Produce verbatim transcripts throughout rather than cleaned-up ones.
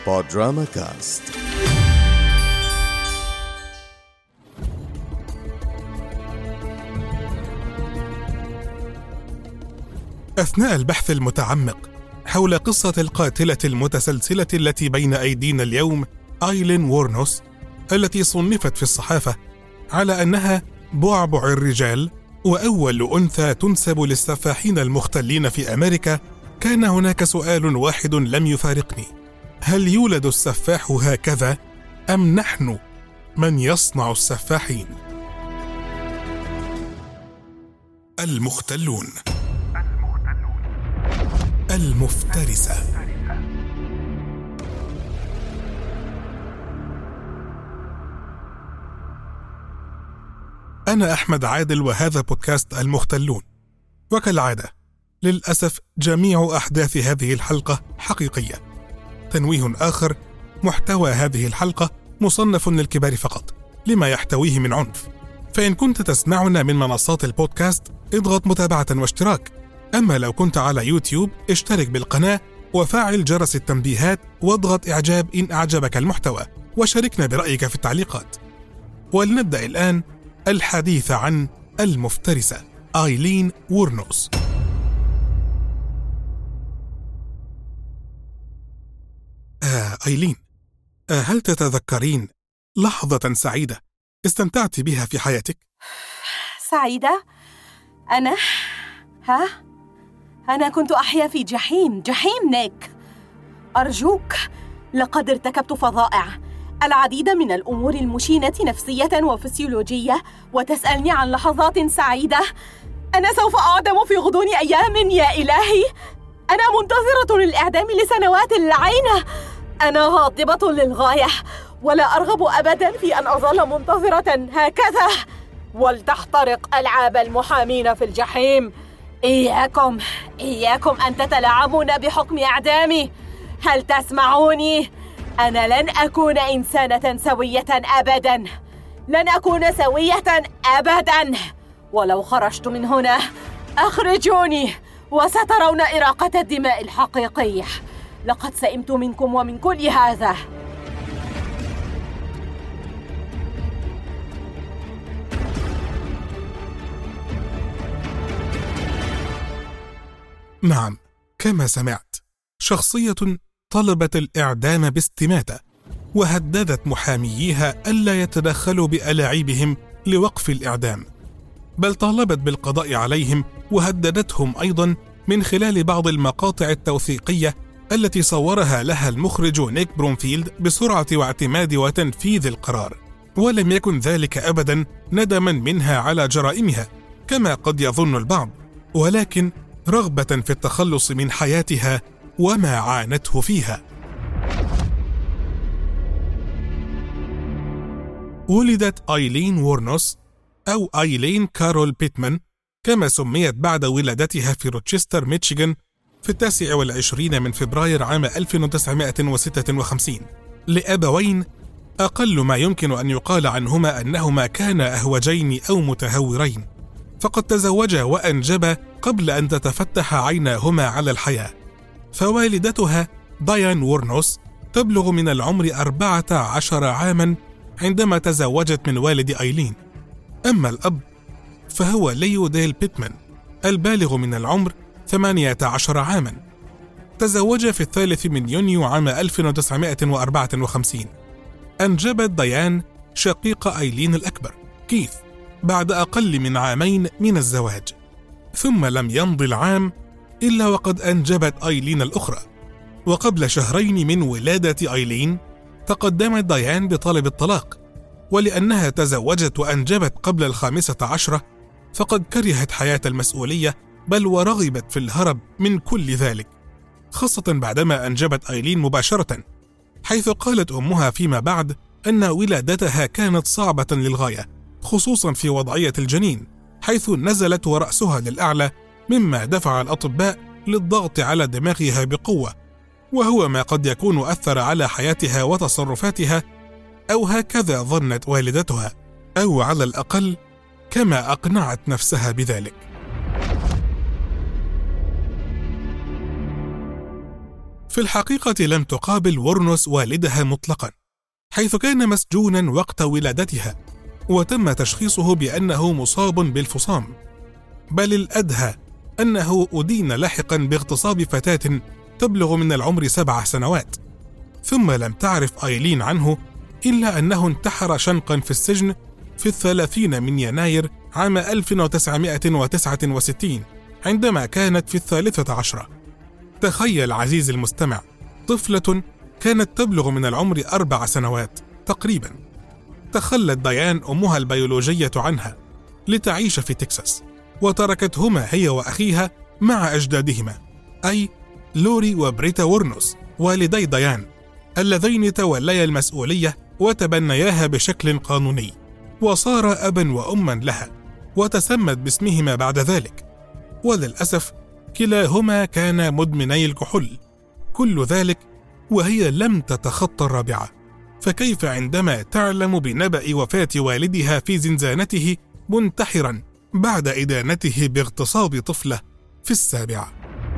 بودراما كاست. أثناء البحث المتعمق حول قصة القاتلة المتسلسلة التي بين أيدينا اليوم، آيلين وورنوس، التي صنفت في الصحافة على أنها بعبع الرجال وأول أنثى تنسب للسفاحين المختلين في أمريكا، كان هناك سؤال واحد لم يفارقني: هل يولد السفاح هكذا أم نحن من يصنع السفاحين؟ المختلون، المفترسة. أنا أحمد عادل، وهذا بودكاست المختلون. وكالعادة للأسف جميع أحداث هذه الحلقة حقيقية. تنويه آخر: محتوى هذه الحلقة مصنف للكبار فقط لما يحتويه من عنف، فإن كنت تسمعنا من منصات البودكاست اضغط متابعة واشتراك، أما لو كنت على يوتيوب اشترك بالقناة وفعل جرس التنبيهات واضغط إعجاب إن أعجبك المحتوى، وشاركنا برأيك في التعليقات. ولنبدأ الآن الحديث عن المفترسة آيلين وورنوس. آه آيلين، آه هل تتذكرين لحظة سعيدة استمتعت بها في حياتك؟ سعيدة؟ أنا؟ ها؟ أنا كنت أحيا في جحيم، جحيم نيك. أرجوك، لقد ارتكبت فظائع، العديد من الأمور المشينة نفسية وفسيولوجية، وتسألني عن لحظات سعيدة؟ أنا سوف أعدم في غضون أيام يا إلهي. أنا منتظرة للإعدام لسنوات العينة. أنا غاضبة للغاية، ولا أرغب أبداً في أن أظل منتظرة هكذا. ولتحترق ألعاب المحامين في الجحيم. إياكم إياكم أن تتلاعبون بحكم إعدامي. هل تسمعوني؟ أنا لن أكون إنسانة سوية أبداً، لن أكون سوية أبداً. ولو خرجت من هنا أخرجوني وسترون إراقة الدماء الحقيقية. لقد سئمت منكم ومن كل هذا. نعم، كما سمعت، شخصية طلبت الإعدام باستماتة، وهددت محامييها ألا يتدخلوا بألاعيبهم لوقف الإعدام، بل طالبت بالقضاء عليهم، وهددتهم أيضا من خلال بعض المقاطع التوثيقية التي صورها لها المخرج نيك برومفيلد بسرعة واعتماد وتنفيذ القرار. ولم يكن ذلك أبدا ندما منها على جرائمها كما قد يظن البعض، ولكن رغبة في التخلص من حياتها وما عانته فيها. ولدت آيلين وورنوس أو آيلين كارول بيتمان كما سميت بعد ولادتها في روتشستر ميشيغان في التاسع والعشرين من فبراير عام ألف وتسعمائة وستة وخمسين، لأبوين أقل ما يمكن أن يقال عنهما أنهما كانا أهوجين أو متهورين، فقد تزوجا وأنجبا قبل أن تتفتح عيناهما على الحياة. فوالدتها ديان وورنوس تبلغ من العمر أربعة عشر عاما عندما تزوجت من والد آيلين. أما الأب فهو ليو ديل بيتمان البالغ من العمر ثمانية عشر عاما، تزوج في الثالث من يونيو عام ألف وتسعمائة وأربعة وخمسين. أنجبت ديان شقيق آيلين الأكبر كيث بعد أقل من عامين من الزواج، ثم لم يمض العام إلا وقد أنجبت آيلين الأخرى. وقبل شهرين من ولادة آيلين تقدمت ديان بطلب الطلاق، ولأنها تزوجت وأنجبت قبل الخامسة عشرة فقد كرهت حياة المسؤولية، بل ورغبت في الهرب من كل ذلك، خاصة بعدما أنجبت آيلين مباشرة، حيث قالت أمها فيما بعد أن ولادتها كانت صعبة للغاية، خصوصا في وضعية الجنين حيث نزلت ورأسها للأعلى، مما دفع الأطباء للضغط على دماغها بقوة، وهو ما قد يكون أثر على حياتها وتصرفاتها، أو هكذا ظنت والدتها، أو على الأقل كما أقنعت نفسها بذلك. في في الحقيقة لم تقابل وورنوس والدها مطلقا، حيث كان مسجونا وقت ولادتها، وتم تشخيصه بأنه مصاب بالفصام، بل الأدهى أنه أدين لاحقا باغتصاب فتاة تبلغ من العمر سبع سنوات. ثم لم تعرف آيلين عنه إلا أنه انتحر شنقا في السجن في الثلاثين من يناير عام ألف وتسعمائة وتسعة وستين عندما كانت في الثالثة عشرة. تخيل عزيزي المستمع، طفلة كانت تبلغ من العمر أربع سنوات تقريبا تخلت ديان أمها البيولوجية عنها لتعيش في تكساس، وتركتهما هي وأخيها مع أجدادهما، أي لوري وبريتا وورنوس والدي ديان، اللذين توليا المسؤولية وتبنياها بشكل قانوني، وصار أبا وأما لها، وتسمت باسمهما بعد ذلك. وللأسف كلاهما كانا مدمني الكحول، كل ذلك وهي لم تتخطى الرابعة، فكيف عندما تعلم بنبأ وفاة والدها في زنزانته منتحرا بعد إدانته باغتصاب طفلة في السابعة؟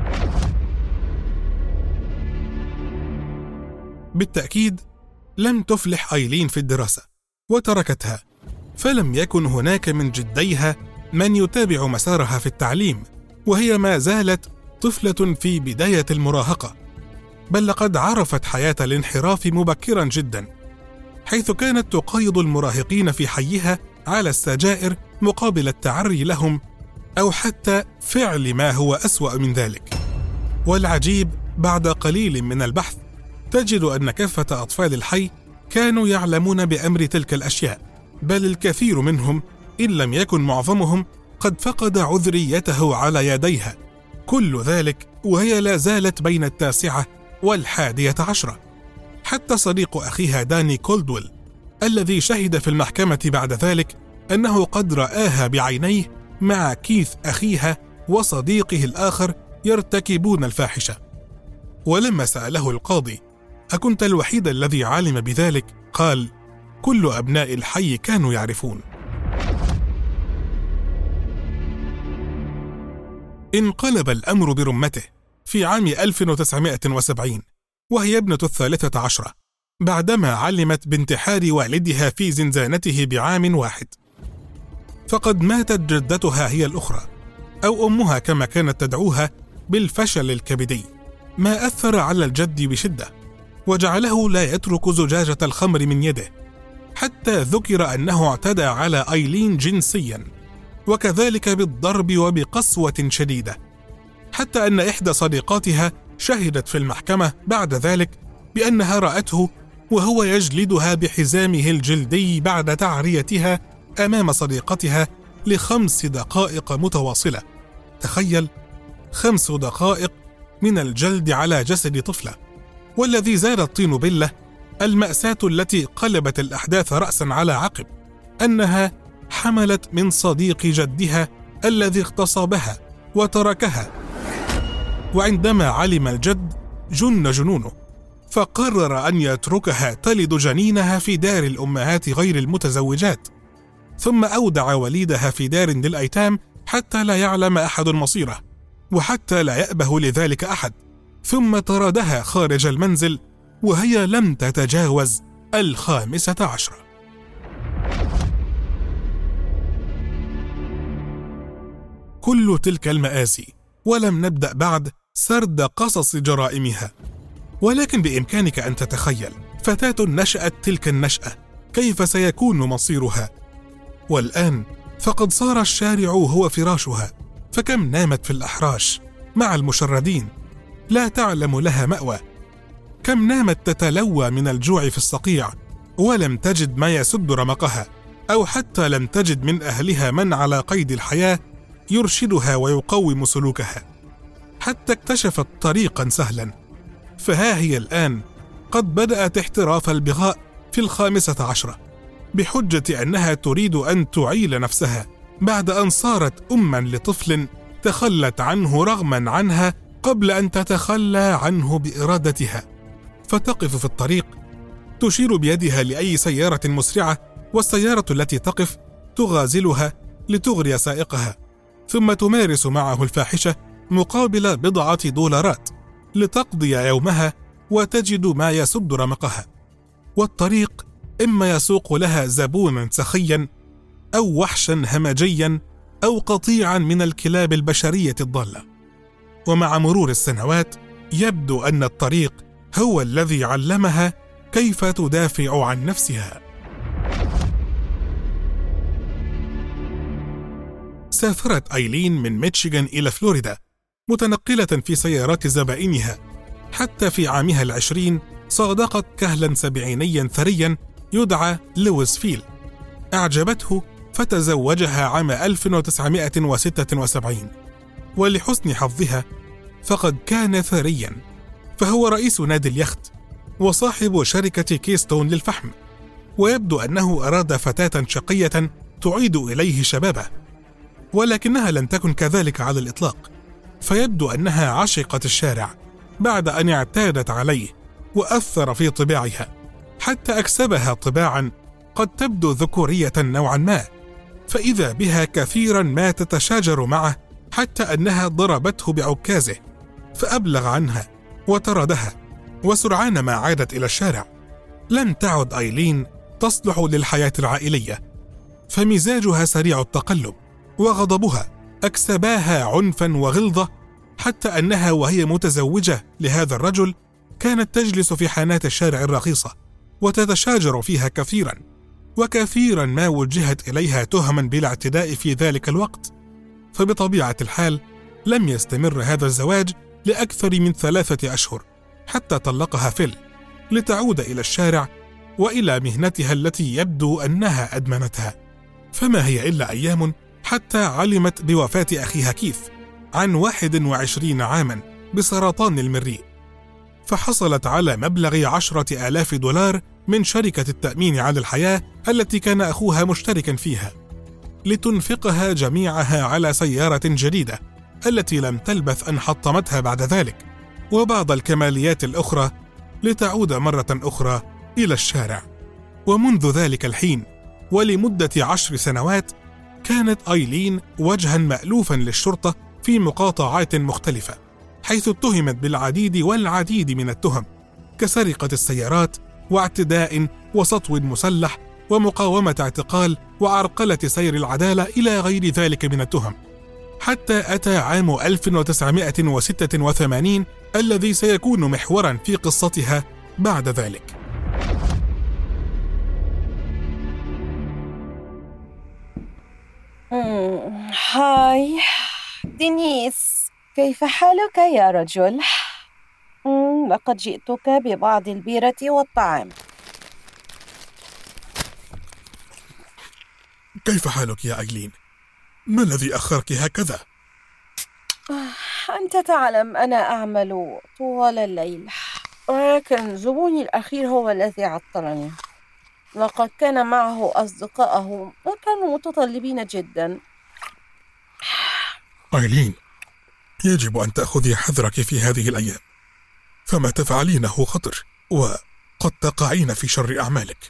بالتأكيد لم تفلح آيلين في الدراسة وتركتها، فلم يكن هناك من جديها من يتابع مسارها في التعليم، وهي ما زالت طفلة في بداية المراهقة، بل لقد عرفت حياة الانحراف مبكرا جدا، حيث كانت تقايض المراهقين في حيها على السجائر مقابل التعري لهم أو حتى فعل ما هو أسوأ من ذلك. والعجيب بعد قليل من البحث تجد أن كافة أطفال الحي كانوا يعلمون بأمر تلك الأشياء، بل الكثير منهم إن لم يكن معظمهم قد فقد عذريته على يديها، كل ذلك وهي لا زالت بين التاسعة والحادية عشرة. حتى صديق أخيها داني كولدويل الذي شهد في المحكمة بعد ذلك أنه قد رآها بعينيه مع كيث أخيها وصديقه الآخر يرتكبون الفاحشة. ولما سأله القاضي أكنت الوحيد الذي علم بذلك؟ قال: كل أبناء الحي كانوا يعرفون. انقلب الأمر برمته في عام ألف وتسعمائة وسبعين وهي ابنة الثالثة عشرة، بعدما علمت بانتحار والدها في زنزانته بعام واحد. فقد ماتت جدتها هي الأخرى، أو أمها كما كانت تدعوها، بالفشل الكبدي، ما أثر على الجد بشدة وجعله لا يترك زجاجة الخمر من يده، حتى ذكر أنه اعتدى على آيلين جنسيا، وكذلك بالضرب وبقسوة شديدة، حتى أن إحدى صديقاتها شهدت في المحكمة بعد ذلك بأنها رأته وهو يجلدها بحزامه الجلدي بعد تعريتها أمام صديقتها لخمس دقائق متواصلة. تخيل، خمس دقائق من الجلد على جسد طفلة. والذي زاد الطين بلة المأساة التي قلبت الأحداث رأسا على عقب، أنها حملت من صديق جدها الذي اغتصبها وتركها، وعندما علم الجد جن جنونه، فقرر أن يتركها تلد جنينها في دار الأمهات غير المتزوجات، ثم أودع وليدها في دار للأيتام حتى لا يعلم أحد مصيره، وحتى لا يأبه لذلك أحد، ثم طردها خارج المنزل وهي لم تتجاوز الخامسة عشرة. كل تلك المآسي ولم نبدأ بعد سرد قصص جرائمها، ولكن بإمكانك أن تتخيل فتاة نشأت تلك النشأة كيف سيكون مصيرها. والآن فقد صار الشارع هو فراشها، فكم نامت في الأحراش مع المشردين لا تعلم لها مأوى، كم نامت تتلوى من الجوع في الصقيع ولم تجد ما يسد رمقها، أو حتى لم تجد من أهلها من على قيد الحياة يرشدها ويقوم سلوكها، حتى اكتشفت طريقا سهلا. فها هي الآن قد بدأت احتراف البغاء في الخامسة عشرة بحجة أنها تريد أن تعيل نفسها بعد أن صارت أما لطفل تخلت عنه رغما عنها قبل أن تتخلى عنه بإرادتها، فتقف في الطريق تشير بيدها لأي سيارة مسرعة، والسيارة التي تقف تغازلها لتغري سائقها، ثم تمارس معه الفاحشة مقابل بضعة دولارات لتقضي يومها وتجد ما يسد رمقها، والطريق إما يسوق لها زبونا سخيا أو وحشا همجيا أو قطيعا من الكلاب البشرية الضالة. ومع مرور السنوات يبدو أن الطريق هو الذي علمها كيف تدافع عن نفسها. سافرت أيلين من ميشيغان إلى فلوريدا متنقلة في سيارات زبائنها، حتى في عامها العشرين صادقت كهلا سبعينيا ثريا يدعى لويس فيل، أعجبته فتزوجها عام ألف وتسعمائة وستة وسبعين. ولحسن حظها فقد كان ثريا، فهو رئيس نادي اليخت وصاحب شركة كيستون للفحم، ويبدو أنه أراد فتاة شقية تعيد إليه شبابه، ولكنها لم تكن كذلك على الإطلاق، فيبدو أنها عشقت الشارع بعد أن اعتادت عليه وأثر في طباعها، حتى أكسبها طباعا قد تبدو ذكورية نوعا ما، فإذا بها كثيرا ما تتشاجر معه، حتى أنها ضربته بعكازه فأبلغ عنها وطردها. وسرعان ما عادت إلى الشارع. لم تعد أيلين تصلح للحياة العائلية، فمزاجها سريع التقلب وغضبها أكسباها عنفا وغلظة، حتى أنها وهي متزوجة لهذا الرجل كانت تجلس في حانات الشارع الرخيصة وتتشاجر فيها كثيرا، وكثيرا ما وجهت إليها تهما بالاعتداء في ذلك الوقت. فبطبيعة الحال لم يستمر هذا الزواج لأكثر من ثلاثة أشهر حتى طلقها فيل لتعود إلى الشارع وإلى مهنتها التي يبدو أنها أدمنتها. فما هي إلا أيام حتى علمت بوفاة أخيها كيث عن واحد وعشرين عاما بسرطان المريء، فحصلت على مبلغ عشرة آلاف دولار من شركة التأمين على الحياة التي كان أخوها مشتركا فيها، لتنفقها جميعها على سيارة جديدة التي لم تلبث أن حطمتها بعد ذلك، وبعض الكماليات الأخرى، لتعود مرة أخرى إلى الشارع. ومنذ ذلك الحين ولمدة عشر سنوات كانت أيلين وجها مألوفا للشرطة في مقاطعات مختلفة، حيث اتهمت بالعديد والعديد من التهم كسرقة السيارات واعتداء وسطو مسلح ومقاومة اعتقال وعرقلة سير العدالة إلى غير ذلك من التهم، حتى أتى عام ألف وتسعمائة وستة وثمانين الذي سيكون محورا في قصتها بعد ذلك. هاي دينيس، كيف حالك يا رجل؟ لقد جئتك ببعض البيرة والطعام. كيف حالك يا أيلين؟ ما الذي أخرك هكذا؟ أنت تعلم أنا أعمل طوال الليل، ولكن زبوني الأخير هو الذي عطلني. لقد كان معه أصدقائه وكانوا متطلبين جدا. أيلين، يجب أن تأخذي حذرك في هذه الأيام، فما تفعلينه خطر وقد تقعين في شر أعمالك.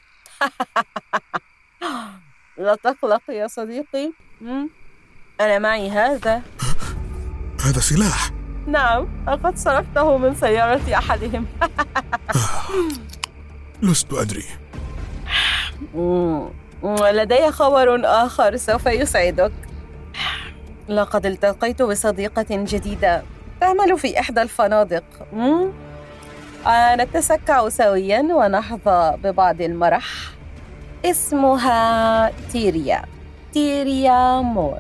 لا تقلق يا صديقي، أنا معي هذا. هذا سلاح؟ نعم، لقد سرقته من سيارة أحدهم. لست أدري. لدي خبر آخر سوف يسعدك. لقد التقيت بصديقة جديدة تعمل في إحدى الفنادق. نتسكع سويا ونحظى ببعض المرح. اسمها تيريا تيريا مور.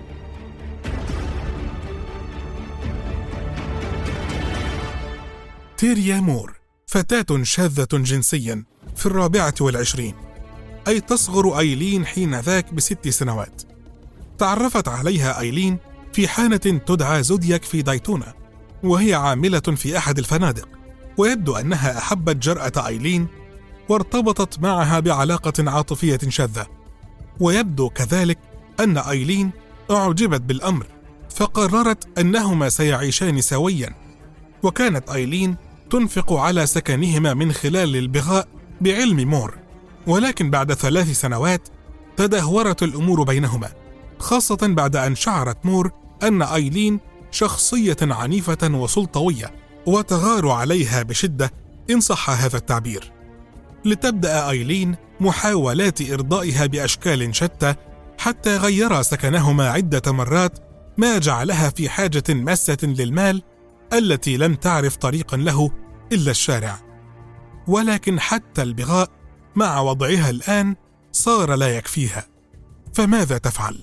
تيريا مور فتاة شاذة جنسيا في الرابعة والعشرين، أي تصغر أيلين حين ذاك بست سنوات. تعرفت عليها أيلين في حانة تدعى زودياك في دايتونا، وهي عاملة في أحد الفنادق، ويبدو أنها أحبت جرأة أيلين وارتبطت معها بعلاقة عاطفية شاذة. ويبدو كذلك أن أيلين أعجبت بالأمر، فقررت أنهما سيعيشان سويا. وكانت أيلين تنفق على سكنهما من خلال البغاء بعلم مور، ولكن بعد ثلاث سنوات تدهورت الأمور بينهما، خاصة بعد أن شعرت مور أن أيلين شخصية عنيفة وسلطوية وتغار عليها بشدة إن صح هذا التعبير، لتبدأ أيلين محاولات إرضائها بأشكال شتى حتى غير سكنهما عدة مرات، ما جعلها في حاجة ماسة للمال التي لم تعرف طريقا له إلا الشارع. ولكن حتى البغاء مع وضعها الآن صار لا يكفيها، فماذا تفعل؟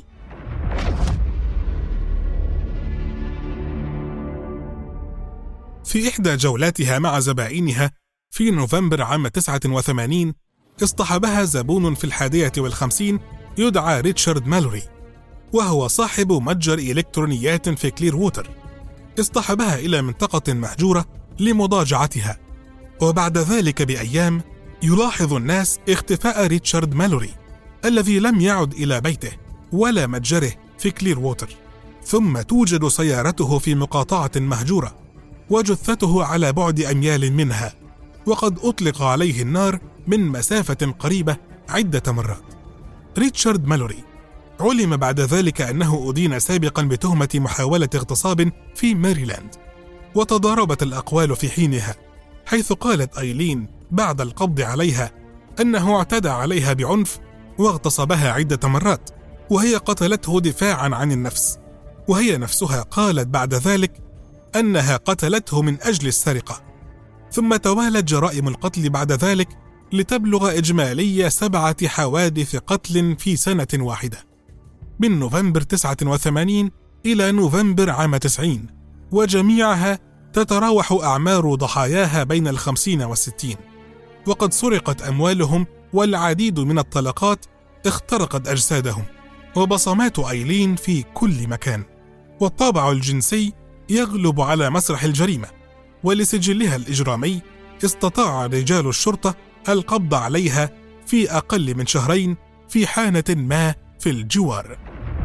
في إحدى جولاتها مع زبائنها في نوفمبر عام تسعة وثمانين اصطحبها زبون في الحادية والخمسين يدعى ريتشارد مالوري، وهو صاحب متجر إلكترونيات في كلير ووتر. اصطحبها إلى منطقة مهجورة لمضاجعتها، وبعد ذلك بأيام يلاحظ الناس اختفاء ريتشارد مالوري الذي لم يعد إلى بيته ولا متجره في كلير ووتر. ثم توجد سيارته في مقاطعة مهجورة وجثته على بعد أميال منها، وقد أطلق عليه النار من مسافة قريبة عدة مرات. ريتشارد مالوري علم بعد ذلك أنه أدين سابقا بتهمة محاولة اغتصاب في ماريلاند، وتضاربت الأقوال في حينها، حيث قالت أيلين بعد القبض عليها أنه اعتدى عليها بعنف واغتصبها عدة مرات، وهي قتلته دفاعا عن النفس، وهي نفسها قالت بعد ذلك أنها قتلته من أجل السرقة. ثم توالت جرائم القتل بعد ذلك لتبلغ إجمالي سبعة حوادث قتل في سنة واحدة، من نوفمبر تسعة وثمانين إلى نوفمبر عام تسعين، وجميعها تتراوح أعمار ضحاياها بين الخمسين والستين. وقد سرقت أموالهم، والعديد من الطلقات اخترقت أجسادهم، وبصمات أيلين في كل مكان. والطابع الجنسي يغلب على مسرح الجريمة، ولسجلها الإجرامي استطاع رجال الشرطة القبض عليها في أقل من شهرين في حانة ما في الجوار.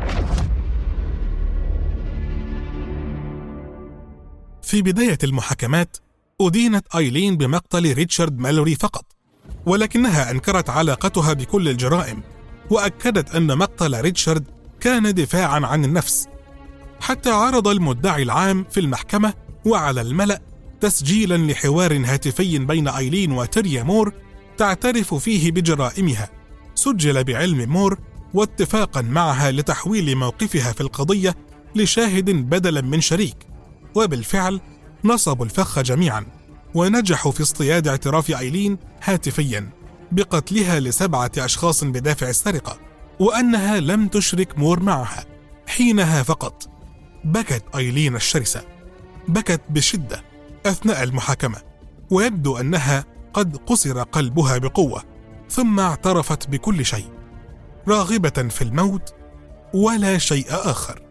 في بداية المحاكمات أدينت أيلين بمقتل ريتشارد مالوري فقط، ولكنها أنكرت علاقتها بكل الجرائم، وأكدت أن مقتل ريتشارد كان دفاعا عن النفس. حتى عرض المدعي العام في المحكمة وعلى الملأ تسجيلا لحوار هاتفي بين أيلين وتيريا مور تعترف فيه بجرائمها، سجل بعلم مور واتفاقا معها لتحويل موقفها في القضية لشاهد بدلا من شريك. وبالفعل نصبوا الفخ جميعا، ونجحوا في اصطياد اعتراف أيلين هاتفيا بقتلها لسبعة أشخاص بدافع السرقة، وأنها لم تشرك مور معها. حينها فقط بكت أيلين الشرسة، بكت بشدة أثناء المحاكمة، ويبدو أنها قد قصر قلبها بقوة، ثم اعترفت بكل شيء، راغبة في الموت ولا شيء آخر.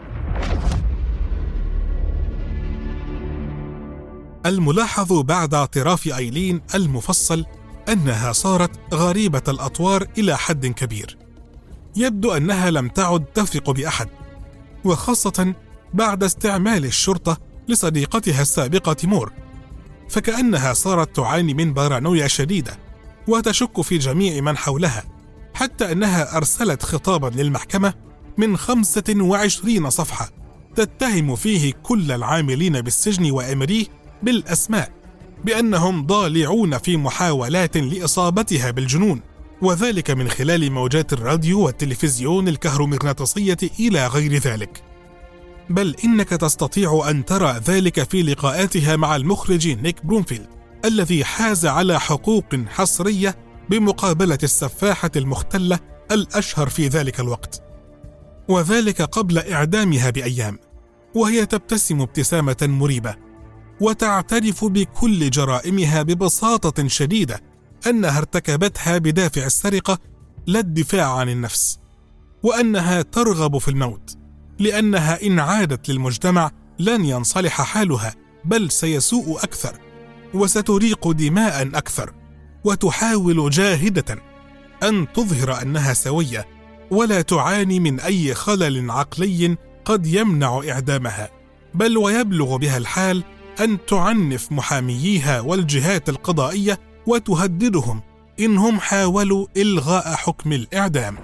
الملاحظ بعد اعتراف أيلين المفصل أنها صارت غريبة الأطوار إلى حد كبير. يبدو أنها لم تعد تثق بأحد، وخاصة بعد استعمال الشرطة لصديقتها السابقة مور، فكأنها صارت تعاني من بارانويا شديدة وتشك في جميع من حولها، حتى أنها أرسلت خطابا للمحكمة من خمسة وعشرين صفحة تتهم فيه كل العاملين بالسجن وأمريه بالأسماء بأنهم ضالعون في محاولات لإصابتها بالجنون، وذلك من خلال موجات الراديو والتلفزيون الكهرومغناطيسية إلى غير ذلك. بل إنك تستطيع أن ترى ذلك في لقاءاتها مع المخرج نيك برومفيلد الذي حاز على حقوق حصرية بمقابلة السفاحة المختلة الأشهر في ذلك الوقت، وذلك قبل إعدامها بأيام، وهي تبتسم ابتسامة مريبة وتعترف بكل جرائمها ببساطة شديدة، أنها ارتكبتها بدافع السرقة لا الدفاع عن النفس، وأنها ترغب في الموت، لأنها إن عادت للمجتمع لن ينصلح حالها، بل سيسوء أكثر وستريق دماء أكثر، وتحاول جاهدة أن تظهر أنها سوية ولا تعاني من أي خلل عقلي قد يمنع إعدامها، بل ويبلغ بها الحال أن تعنف محامييها والجهات القضائية وتهددهم إنهم حاولوا إلغاء حكم الإعدام.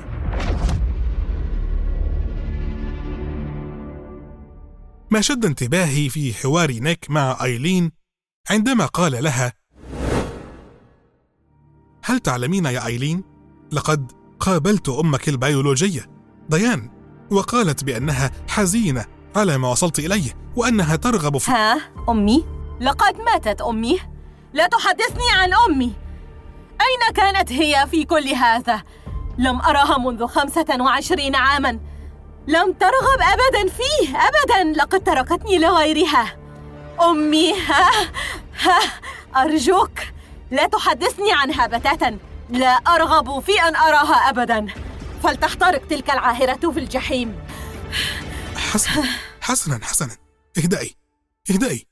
ما شد انتباهي في حوار نيك مع أيلين عندما قال لها: هل تعلمين يا آيلين، لقد قابلت أمك البيولوجية ديان، وقالت بأنها حزينة على ما وصلت إليه وأنها ترغب في... ها أمي؟ لقد ماتت أمي. لا تحدثني عن أمي. أين كانت هي في كل هذا؟ لم أراها منذ خمسة وعشرين عاماً. لم ترغب أبداً فيه أبداً. لقد تركتني لغيرها. أمي، ها ها أرجوك لا تحدثني عنها بتاتا. لا أرغب في أن أراها أبداً. فلتحترق تلك العاهرة في الجحيم. حسنا حسنا حسنا اهدئي اهدئي.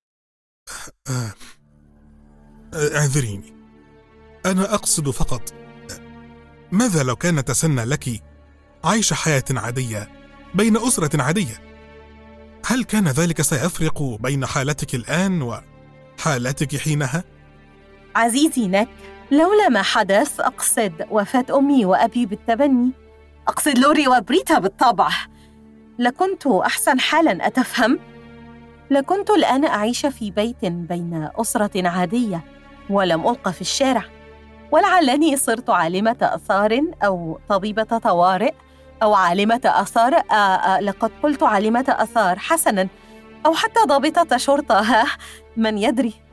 اعذريني، أنا أقصد فقط، ماذا لو كان تسنى لك عيش حياة عادية بين أسرة عادية؟ هل كان ذلك سيفرق بين حالتك الآن وحالتك حينها؟ عزيزي نك، لولا ما حدث، أقصد وفاة أمي وأبي بالتبني، أقصد لوري وبريتا بالطبع، لكنت أحسن حالاً. أتفهم؟ لكنت الآن أعيش في بيت بين أسرة عادية ولم ألقى في الشارع، ولعلني صرت عالمة آثار أو طبيبة طوارئ أو عالمة آثار. آآ آآ لقد قلت عالمة آثار، حسناً، أو حتى ضابطة شرطة، ها من يدري.